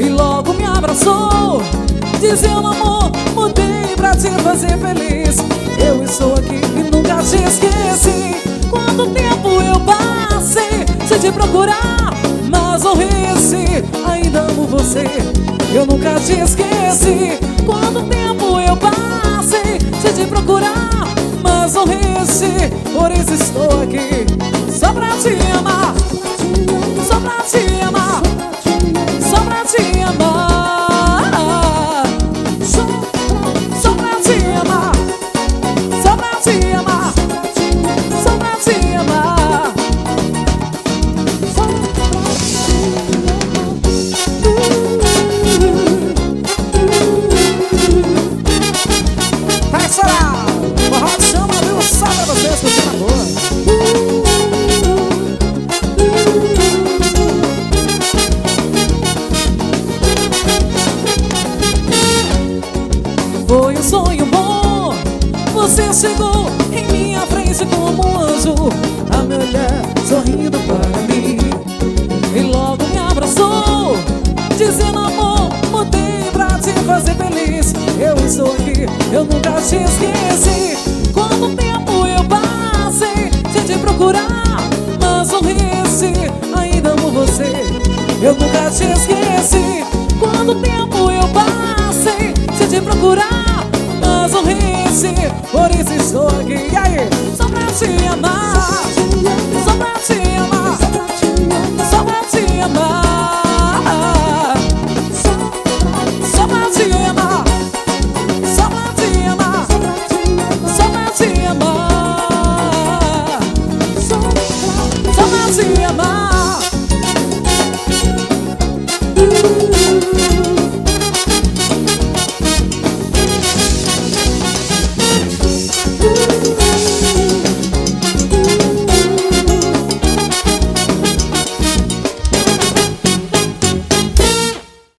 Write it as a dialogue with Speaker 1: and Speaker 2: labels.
Speaker 1: e logo me abraçou, dizendo amor, mudei pra te fazer feliz. Eu estou aqui e nunca te esqueci. Quanto tempo eu passei sem te procurar, mas morresse, ainda amo você, eu nunca te esqueci. Quanto tempo eu passei sem te procurar, mas morresse, por isso estou aqui, só pra te amar, só pra te amar, só pra te amar, só pra te amar, só pra te amar, só pra te amar. Vai chorar, forró chama, viu? Só pra vocês que eu na boa. Foi um sonho bom, você chegou em minha frente como um anjo, a me olhar sorrindo para mim, e logo me abraçou, dizendo amor, mudei pra te fazer feliz. Eu estou aqui, eu nunca te esqueci. Quanto tempo eu passei sem te procurar, mas morresse, ainda amo você, eu nunca te esqueci.